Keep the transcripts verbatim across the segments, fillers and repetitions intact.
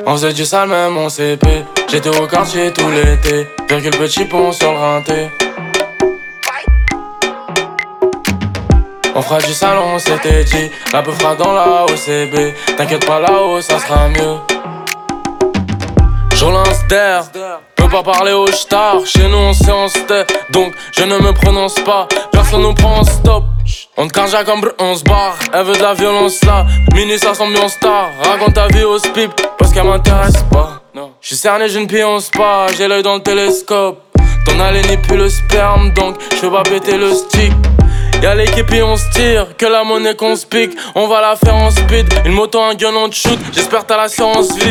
On faisait du sale même en C P. J'étais au quartier tout l'été. Virgule petit pont sur le rinté. On fera du sale, on s'était dit. La peu fera dans la O C B. T'inquiète pas là-haut, ça sera mieux. Je relance d'air, peux pas parler au star. Chez nous on sait on se tait, donc je ne me prononce pas. Personne nous prend en stop. On te carja comme brr, on se barre. Elle veut de la violence là. Minuit ça semble bien star. Raconte ta vie au spip, parce qu'elle m'intéresse pas. J'suis cerné, j'ai une pionce pas. J'ai l'œil dans le télescope. Ton haleine n'est plus le sperme, donc j'peux pas péter le stick. Y'a l'équipe et on se tire, que la monnaie qu'on se pique. On va la faire en speed. Une moto, un gun, on te shoot. J'espère t'as l'assurance vie.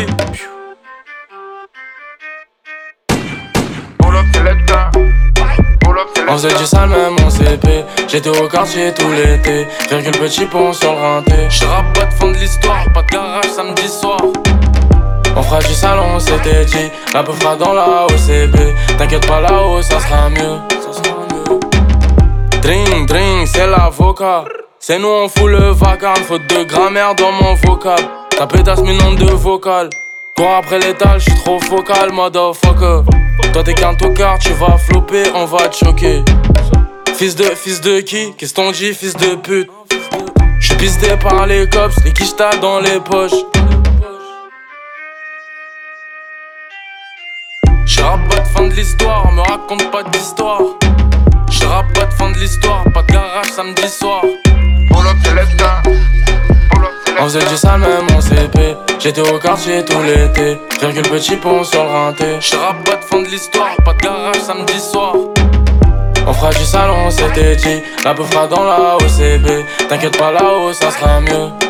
On faisait du sale même en C P. J'étais au quartier tout l'été. Virgule petit pont sur le rinté. J'rappe pas de fond de l'histoire, pas de garage samedi soir. On fera du sale, on s'était dit. La peu fera dans la O C B. T'inquiète pas là-haut, ça sera mieux. Drink, drink, c'est l'avocat. C'est nous on fout le vacarme. Faute de grammaire dans mon vocable. Ta pétasse mes noms de vocal. Cours après l'étal, j'suis trop focal, motherfucker. Toi t'es qu'un tocard, tu vas flopper, on va te choquer. Fils de, fils de qui? Qu'est-ce qu'on dit, fils de pute? J'suis pisté par les cops, les quichetas dans les poches. J'rappe pas de fin de l'histoire, me raconte pas d'histoire. J'rappe pas de fin de l'histoire, pas de garage samedi soir. On faisait du sale même en C P. J'étais au quartier tout l'été. Virgule petit pont sur le rinté. J'rappe pas de fin de l'histoire, pas de garage samedi soir. On fera du sale, on s'était dit. La peu fera dans la O C B. T'inquiète pas là-haut, ça sera mieux.